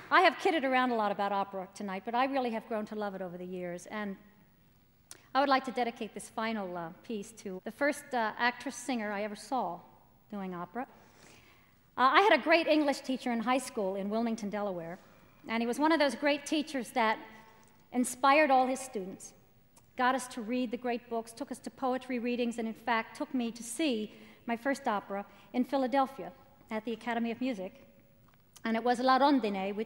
I have kidded around a lot about opera tonight, but I really have grown to love it over the years. And I would like to dedicate this final piece to the first actress-singer I ever saw doing opera. I had a great English teacher in high school in Wilmington, Delaware, and he was one of those great teachers that inspired all his students, got us to read the great books, took us to poetry readings, and in fact took me to see my first opera in Philadelphia at the Academy of Music. And it was La Rondine,